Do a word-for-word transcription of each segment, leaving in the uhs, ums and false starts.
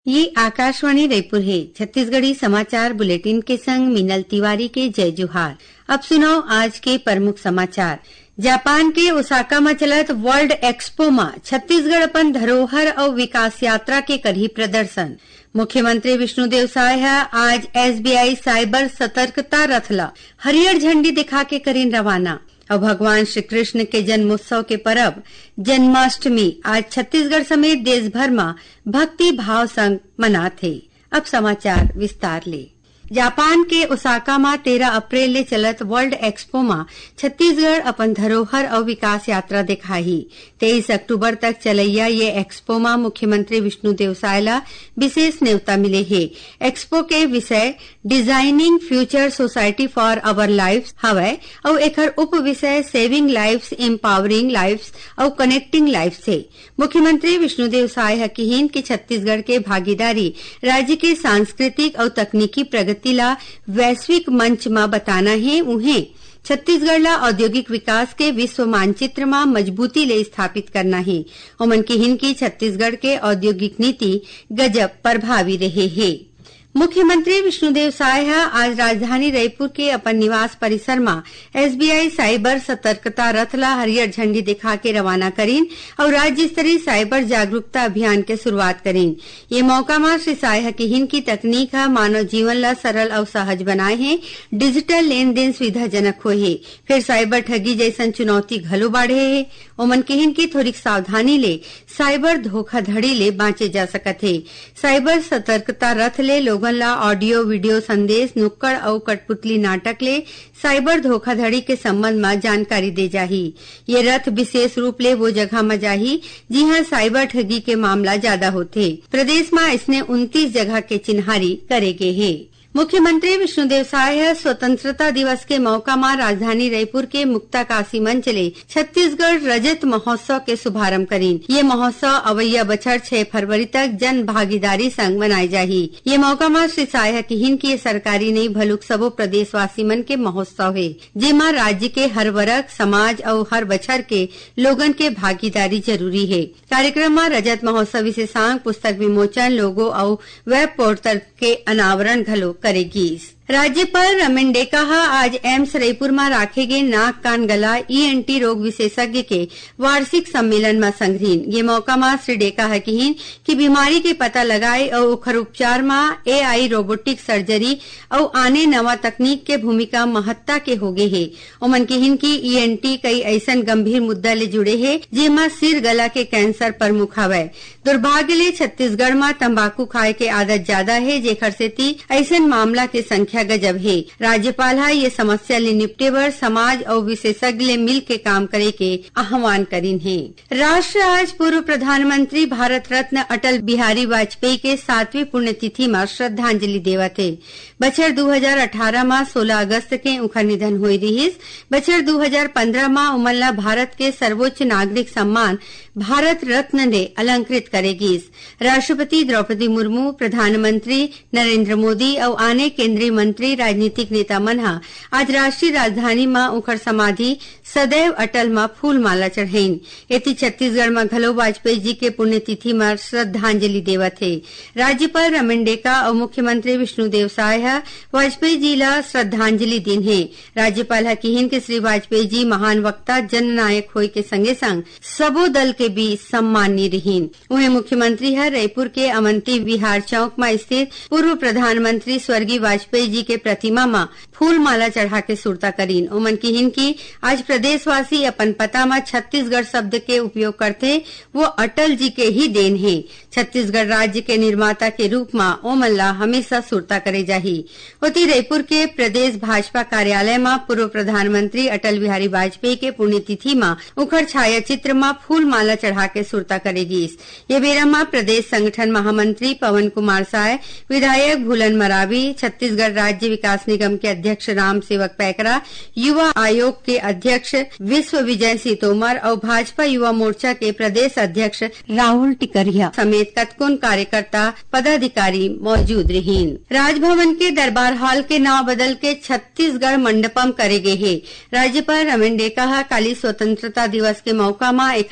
ये आकाशवाणी रायपुर है। छत्तीसगढ़ी समाचार बुलेटिन के संग मिनल तिवारी के जय जोहार। अब सुनाओ आज के प्रमुख समाचार। जापान के ओसाका में चलत वर्ल्ड एक्सपो में छत्तीसगढ़ अपन धरोहर और विकास यात्रा के करही प्रदर्शन। मुख्यमंत्री विष्णुदेव साय आज एसबीआई साइबर सतर्कता रथ ला हरियर झंडी दिखा के करीन रवाना। और भगवान श्री कृष्ण के जन्मोत्सव के पर्व जन्माष्टमी आज छत्तीसगढ़ समेत देश भर में भक्ति भाव संग मनाथे। अब समाचार विस्तार ले। जापान के ओसाका में तेरह अप्रैल ले चलत वर्ल्ड एक्सपो में छत्तीसगढ़ अपन धरोहर और विकास यात्रा दिखाही। तेईस अक्टूबर तक चलैया ये एक्सपो में मुख्यमंत्री विष्णुदेव साय ला विशेष न्योता मिले है। एक्सपो के विषय designing future society for our lives हवय और एकर उप विषय सेविंग लाइफ्स, एम्पावरिंग लाइफ्स और कनेक्टिंग लाइफ्स है। मुख्यमंत्री विष्णुदेव साय कहिन कि छत्तीसगढ़ के भागीदारी राज्य के सांस्कृतिक और तकनीकी प्रगति ला वैश्विक मंच में बताना है। उन्हें छत्तीसगढ़ ला औद्योगिक विकास के विश्व मानचित्र में मजबूती ले स्थापित करना है। उमन की हिन की छत्तीसगढ़ के औद्योगिक नीति गजब प्रभावी रहे है। मुख्यमंत्री विष्णुदेव साय आज राजधानी रायपुर के अपन निवास परिसर में एसबीआई साइबर सतर्कता रथ ला हरियर झंडी दिखा के रवाना करीन और राज्य स्तरीय साइबर जागरूकता अभियान के शुरुआत करीन। ये मौका में श्री साय की हिन की तकनीक मानव जीवन ला सरल और सहज बनाए है, डिजिटल लेन देन सुविधाजनक होए है, फिर साइबर ठगी जैसन चुनौती घलो बाढ़े है। ओमन के हिन की थोड़ी सावधानी ले साइबर धोखाधड़ी ले बांचे जा सकत है। साइबर सतर्कता रथ ले लोगन ला ऑडियो वीडियो संदेश, नुक्कड़ और कठपुतली नाटक ले साइबर धोखाधड़ी के संबंध में जानकारी दे जाही। ये रथ विशेष रूप ले वो जगह में जाही जिहां साइबर ठगी के मामला ज्यादा होते। प्रदेश में इसने उनतीस जगह के चिन्हारी करे गे है। मुख्यमंत्री विष्णुदेव साय स्वतंत्रता दिवस के मौका में राजधानी रायपुर के मुक्ताकाशी मंच ले छत्तीसगढ़ रजत महोत्सव के शुभारंभ करीन। ये महोत्सव अवैया बछर छह फरवरी तक जन भागीदारी संग मनाए जाही। ये मौका में श्री साय कहिन की सरकारी नहीं भलुक सबो प्रदेशवासी मन के महोत्सव है, जेमा राज्य के हर वर्ग, समाज और हर बछर के लोगन के भागीदारी जरूरी है। कार्यक्रम में रजत महोत्सव विशेषांक, पुस्तक विमोचन, लोगो और वेब पोर्टल के अनावरण घलो करेगी। राज्यपाल रमन डेका आज एम्स रायपुर में राखे गए नाक कान गला ईएनटी रोग विशेषज्ञ के वार्षिक सम्मेलन में संग्रहीन। ये मौका में श्री डेका कहिन कि बीमारी के पता लगाए और ओखर उपचार में एआई रोबोटिक सर्जरी और आने नवा तकनीक के भूमिका महत्ता के होगे है। ओमन कहिन की ईएनटी कई ऐसन गंभीर मुद्दा ले जुड़े है जेमा सिर गला के कैंसर प्रमुख हवय। दुर्भाग्य ले छत्तीसगढ़ में तंबाकू खाए के आदत ज्यादा है, जेखर सेती ऐसन मामला के संख्या गजब है। राज्यपाल ये समस्या ले निपटे बर समाज और विशेषज्ञ ले मिल के काम करे के आह्वान करीन है। राष्ट्र आज पूर्व प्रधानमंत्री भारत रत्न अटल बिहारी वाजपेयी के सातवीं पुण्यतिथि में श्रद्धांजलि देवत है। बछर दो हजार अठारह में सोलह अगस्त के उनका निधन हुई रहीस। बछर दो हजार पंद्रह में उमन ला भारत के सर्वोच्च नागरिक सम्मान भारत रत्न ने अलंकृत करेगी। राष्ट्रपति द्रौपदी मुर्मू, प्रधानमंत्री नरेंद्र मोदी और आने केंद्रीय मंत्री राजनीतिक नेता मन आज राष्ट्रीय राजधानी में उखर समाधि सदैव अटल में फूल माला चढ़ाइन। एति छत्तीसगढ़ में घलो वाजपेयी जी के पुण्यतिथि में श्रद्धांजलि देवत है। राज्यपाल रमन डेका और मुख्यमंत्री विष्णुदेव साय वाजपेयी जी ला श्रद्धांजलि दिन है। राज्यपाल कहिन के श्री वाजपेयी जी महान वक्ता, जननायक होय के संगे संग सबो दल के बीच सम्माननीय रहीन। उन्हें मुख्यमंत्री है रायपुर के अवंती विहार चौक में स्थित पूर्व प्रधानमंत्री स्वर्गीय वाजपेयी जी के प्रतिमा में फूल माला चढ़ा के सुरता करीन। उमन की हिन की आज प्रदेशवासी अपन पता में छत्तीसगढ़ शब्द के उपयोग करते, वो अटल जी के ही देन है। छत्तीसगढ़ राज्य के निर्माता के रूप में ओमन ला हमेशा सुरता करे जाही। उती रायपुर के प्रदेश भाजपा कार्यालय में पूर्व प्रधानमंत्री अटल बिहारी वाजपेयी के पुण्यतिथि में उखर छाया चित्र में फूल माला चढ़ा के सुरता करेगी। ये बेरा में प्रदेश संगठन महामंत्री पवन कुमार साय, विधायक भूलन मरावी, छत्तीसगढ़ राज्य विकास निगम के अध्यक्ष राम सेवक पैकरा, युवा आयोग के अध्यक्ष विश्व विजय सिंह तोमर और भाजपा युवा मोर्चा के प्रदेश अध्यक्ष राहुल टिकरिया समेत कतकुन कार्यकर्ता पदाधिकारी मौजूद रहीन। राजभवन के दरबार हॉल के नाम बदल के छत्तीसगढ़ मंडपम करे गए है। राज्यपाल रमन डेका काली स्वतंत्रता दिवस के मौका में एकर विधिवत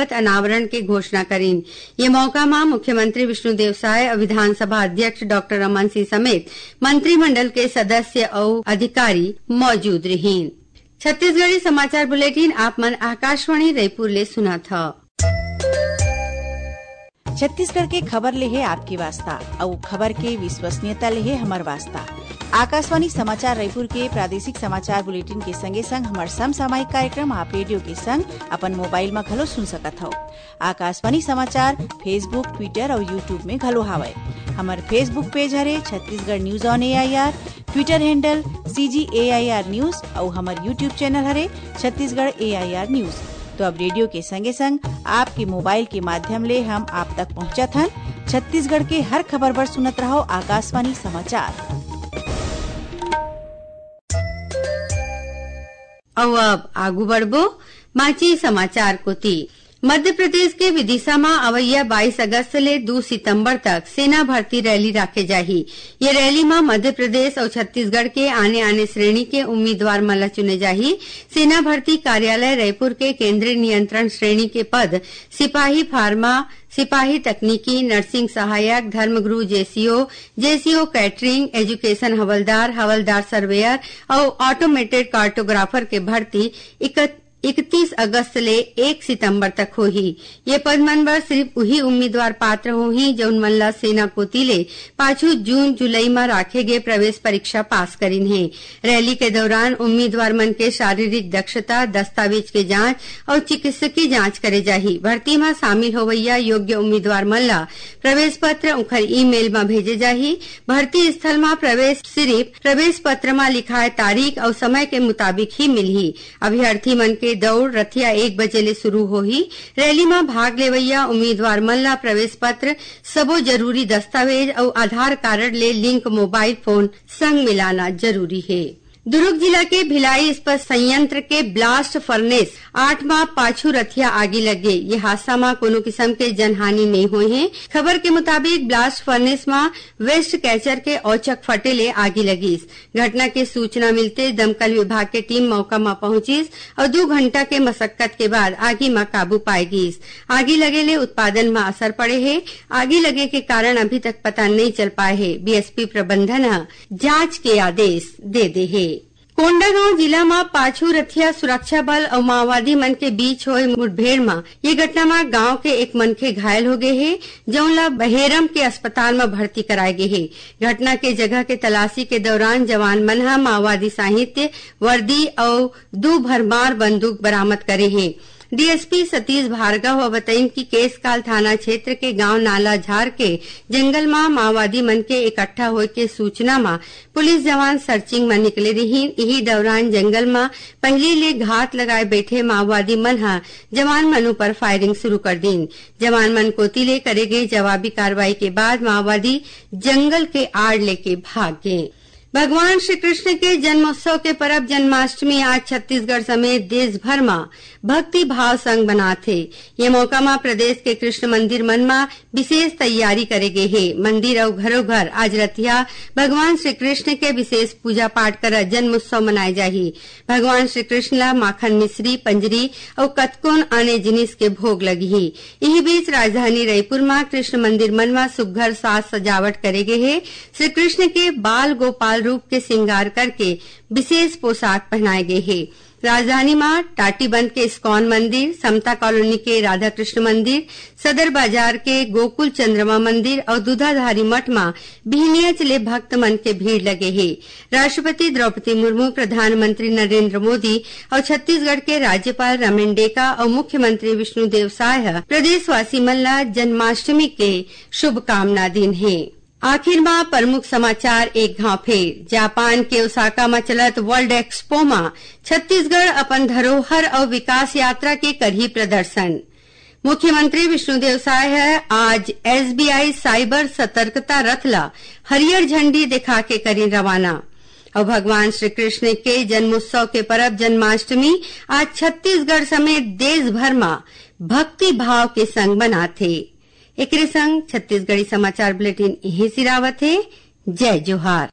विधिवत अनावरण के घोषणा करीन। ये मौका में मुख्यमंत्री विष्णुदेव साय और विधानसभा अध्यक्ष डॉक्टर रमन सिंह समेत मंत्रिमंडल के सदस्य और अधिकारी मौजूद रहीन। छत्तीसगढ़ी समाचार बुलेटिन आप मन आकाशवाणी रायपुर ले सुना था। छत्तीसगढ़ के खबर ले है आपकी वास्ता और खबर के विश्वसनीयता ले है हमार वास्ता। आकाशवाणी समाचार रायपुर के प्रादेशिक समाचार बुलेटिन के संगे संग हमार समसामयिक कार्यक्रम आप रेडियो के संग अपन मोबाइल में घलो सुन सकत हो। आकाशवाणी समाचार फेसबुक, ट्विटर और यूट्यूब में घलो हावय। हमार फेसबुक पेज हरे Chhattisgarh news on A I R, Twitter handle C G A I R news और हमार यूट्यूब चैनल हरे छत्तीसगढ़ ए आई आर न्यूज। तो अब रेडियो के संगे संग आपके मोबाइल के माध्यम ले हम आप तक पहुंचत हन। छत्तीसगढ़ के हर खबर पर सुनत रहो आकाशवाणी समाचार। और अब आगू बढ़बो माची समाचार कोती। मध्य प्रदेश के विदिशा में अवैया बाईस अगस्त ले दो सितंबर तक सेना भर्ती रैली रखे जाही। ये रैली में मध्य प्रदेश और छत्तीसगढ़ के आने आने श्रेणी के उम्मीदवार मन चुने जाही। सेना भर्ती कार्यालय रायपुर के केंद्रीय नियंत्रण श्रेणी के पद सिपाही फार्मा, सिपाही तकनीकी, नर्सिंग सहायक, धर्मगुरु जेसीओ, जेसीओ कैटरिंग, एजुकेशन हवलदार, हवलदार सर्वेयर और ऑटोमेटेड कार्टोग्राफर के भर्ती इकतीस अगस्त ले एक सितंबर तक होही। ये पद मन बर सिर्फ वही उम्मीदवार पात्र होही जौन मन ला सेना कोती ले पांचू जून जुलाई में राखे गए प्रवेश परीक्षा पास करीन है। रैली के दौरान उम्मीदवार मन के शारीरिक दक्षता, दस्तावेज के जांच और चिकित्सकीय जांच करे जाही। भर्ती में शामिल होवैया योग्य उम्मीदवार मन ला प्रवेश पत्र उखर ई मेल में भेजे जाही। भर्ती स्थल में प्रवेश सिर्फ प्रवेश पत्र में लिखाए तारीख और समय के मुताबिक ही मिलही। अभ्यर्थी मन के दौड़ रथिया एक बजे ले शुरू होही। रैली में भाग लेवैया उम्मीदवार मन ला प्रवेश पत्र, सबो जरूरी दस्तावेज और आधार कार्ड ले लिंक मोबाइल फोन संग मिलाना जरूरी है। दुर्ग जिला के भिलाई इस्पात संयंत्र के ब्लास्ट फर्नेस आठ माह पाछू रथिया आगे लगे। ये हादसा में कोनो किस्म के जनहानि नहीं हुई है। खबर के मुताबिक ब्लास्ट फर्नेस में वेस्ट कैचर के औचक फटे ले आगे लगी। घटना के सूचना मिलते दमकल विभाग के टीम मौका में पहुंची और दो घंटा के मशक्कत के बाद आगे में काबू पाएगी। आगे लगे ले उत्पादन में असर पड़े है। आगे लगे के कारण अभी तक पता नहीं चल पाए है। बीएसपी प्रबंधन जांच के आदेश दे दे है। कोंडागांव जिला में पाछू रथिया सुरक्षा बल और माओवादी मन के बीच हुए मुठभेड़ में ये घटना में गांव के एक मनखे घायल हो गए है, जौन ला बहेरम के अस्पताल में भर्ती कराए गए है। घटना के जगह के तलाशी के दौरान जवान मन माओवादी साहित्य, वर्दी और दो भरमार बंदूक बरामद करे हैं। डीएसपी सतीश भार्गव बताइन कि केसकाल थाना क्षेत्र के गांव नाला झार के जंगल में माओवादी मन के इकट्ठा होए के सूचना में पुलिस जवान सर्चिंग में निकले रही। यही दौरान जंगल में पहले ले घात लगाए बैठे माओवादी मन हा जवान मनु पर फायरिंग शुरू कर दी। जवान मन कोती ले करे गए जवाबी कार्रवाई के बाद माओवादी जंगल के आड़ लेके भाग गए। भगवान श्री कृष्ण के जन्मोत्सव के पर्व जन्माष्टमी आज छत्तीसगढ़ समेत देश भर में भक्ति भाव संग मनाथे। ये मौका में प्रदेश के कृष्ण मंदिर मन में विशेष तैयारी करे गए है। मंदिर और घरों घर आज रतिया भगवान श्री कृष्ण के विशेष पूजा पाठ कर जन्मोत्सव मनाए जाही। भगवान श्री कृष्ण ला माखन मिश्री, पंजरी और कतकोन आने जिनिस के भोग लगी ही। यही बीच राजधानी रायपुर में कृष्ण मंदिर मन में सुघर साज सजावट करे गए है। श्री कृष्ण के बाल गोपाल रूप के श्रृंगार करके विशेष पोशाक पहनाए गए हैं। राजधानी में टाटीबंद के इस्कॉन मंदिर, समता कॉलोनी के राधा कृष्ण मंदिर, सदर बाजार के गोकुल चंद्रमा मंदिर और दूधाधारी मठ में बिहनिया चले भक्त मन के भीड़ लगे है। राष्ट्रपति द्रौपदी मुर्मू, प्रधानमंत्री नरेंद्र मोदी और छत्तीसगढ़ के राज्यपाल रमेन डेका और मुख्यमंत्री विष्णुदेव साय प्रदेशवासी मन ला जन्माष्टमी के शुभकामना दिन है। आखिर में प्रमुख समाचार एक घाव फेर। जापान के ओसाका में चलत वर्ल्ड एक्सपो में छत्तीसगढ़ अपन धरोहर और विकास यात्रा के करही प्रदर्शन। मुख्यमंत्री विष्णुदेव साय है आज एसबीआई साइबर सतर्कता रथ ला हरियर झंडी दिखा के करी रवाना। और भगवान श्री कृष्ण के जन्मोत्सव के पर्व जन्माष्टमी आज छत्तीसगढ़ समेत देश भर में भक्ति भाव के संग मनाथे। एकरे संग छत्तीसगढ़ी समाचार बुलेटिन यही सिरावत है। जय जोहार।